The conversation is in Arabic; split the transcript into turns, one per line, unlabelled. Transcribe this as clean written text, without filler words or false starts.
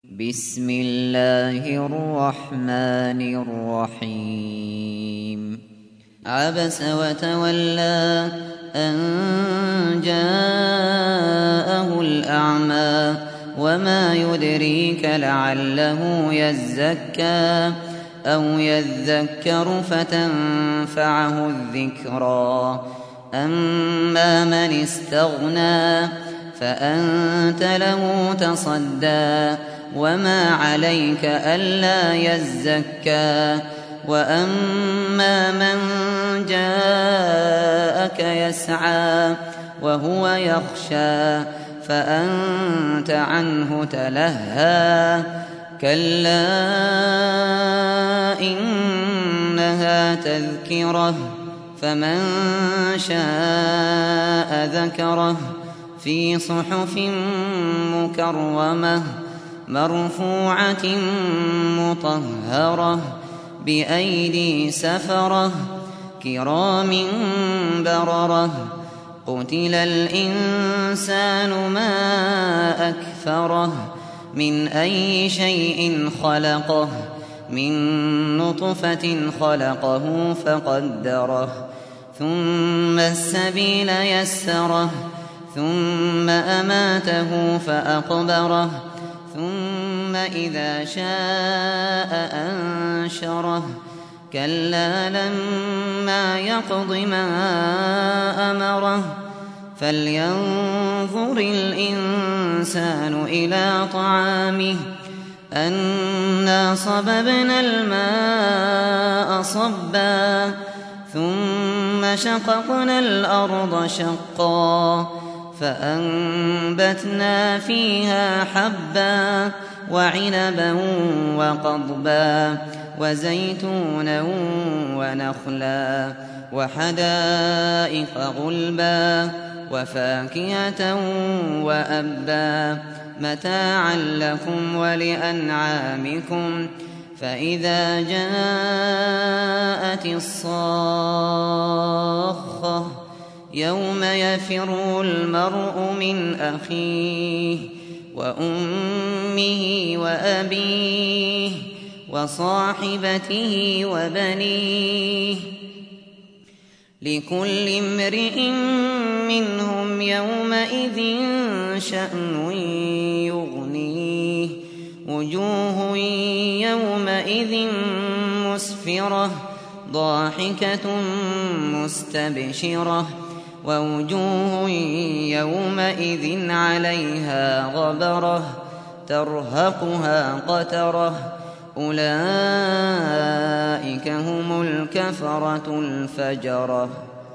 بسم الله الرحمن الرحيم عبس وتولى أن جاءه الأعمى وما يدريك لعله يزكى أو يذكر فتنفعه الذكرى أما من استغنى فأنت له تصدى وما عليك ألا يزكى وأما من جاءك يسعى وهو يخشى فأنت عنه تلهى كلا إنها تذكرة فمن شاء ذكره في صحف مكرمة مرفوعة مطهرة بأيدي سفرة كرام بررة قتل الإنسان ما أكفره من أي شيء خلقه من نطفة خلقه فقدره ثم السبيل يسره ثم أماته فأقبره ثم إذا شاء أنشره كلا لما يقض ما أمره فلينظر الإنسان إلى طعامه أنا صببنا الماء صبا ثم شققنا الأرض شقا فأنبتنا فيها حبا وعنبا وقضبا وزيتونا ونخلا وحدائق غلبا وفاكهة وأبا متاعا لكم ولأنعامكم فإذا جاءت الصاخة يوم يفر المرء من أخيه وأمه وأبيه وصاحبته وبنيه لكل امرئ منهم يومئذ شأن يغنيه وجوه يومئذ مسفرة ضاحكة مستبشرة ووجوه يومئذ عليها غبرة ترهقها قترة أولئك هم الكفرة الفجرة.